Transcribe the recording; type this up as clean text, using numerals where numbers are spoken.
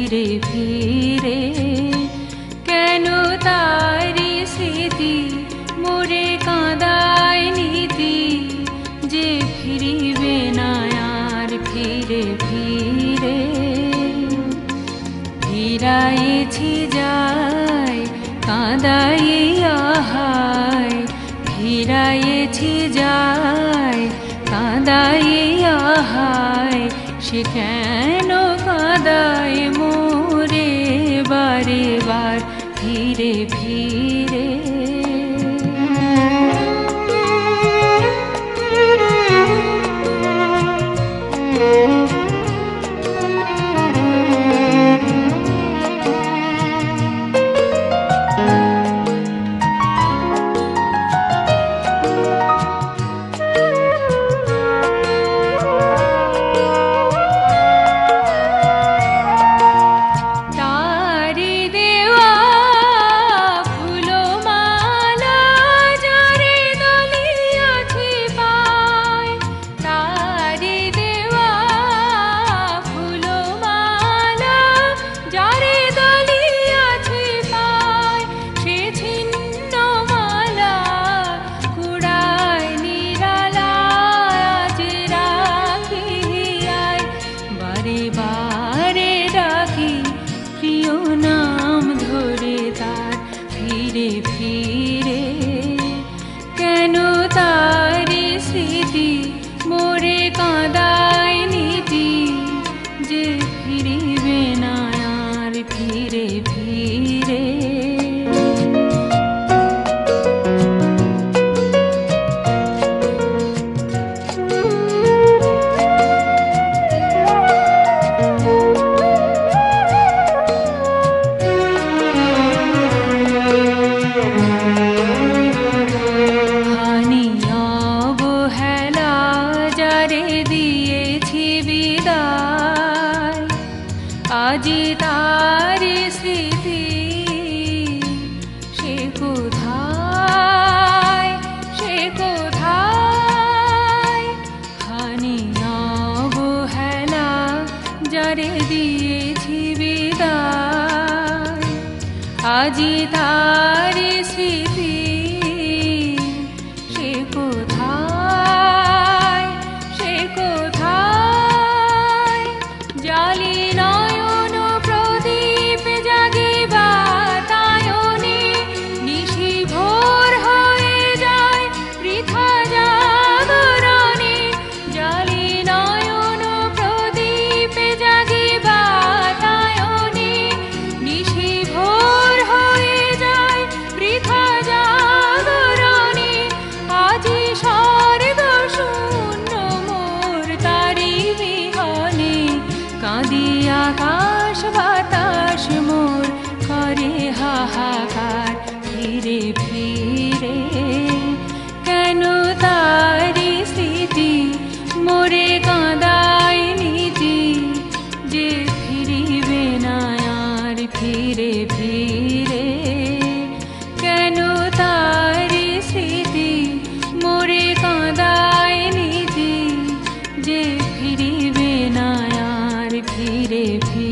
ফিরে ফিরে। কেন তারি স্মৃতি মোরে কাঁদায় নীতি, যে ফিরিবে না আর ফিরে ফিরে। ফিরাইছি যায় কাঁদাইয়া হায়, ফিরাইছি যায় কাঁদাইয়া হায়। সে কেন কাঁদায় মোরে বারে বার ফিরে ফিরে। বারে ডাকি প্রিয় নাম ধরে তার ফিরে ফিরে। কেন তারি স্মৃতি মোরে কাঁদায় নীতি, যে ফিরিবে না আর ফিরে ফিরে। দিয়েছি বিদায় আজি তারি স্মৃতি, সে কোথায় সে কোথায়। হানি অবহেলা যারে দিয়েছি বিদায়, আজি তারি স্মৃতি সে কোথায় সে কোথায়। জালি নয়ন প্রদীপ জাগে বাতায়নে, নিশি ভোর হয়ে যায় বৃথা জাগরণে। জালি নয়ন প্রদীপ জাগে বাতায়নে, নিশি ভোর হয়ে যায় বৃথা জাগরণে। আজি স্বর্গ শূন্য মোর তারি বিহনে, কাঁদি আকাশ বাতাস মোর করে হাহাকার ফিরে ফিরে। কেন তারি স্মৃতি মোরে কাঁদায় নীতি, যে ফিরিবে না আর ফিরে ফিরে। কেন তারি স্মৃতি মোরে কাঁদায় নীতি, যে ফিরিবে না আর ফিরে ফিরে।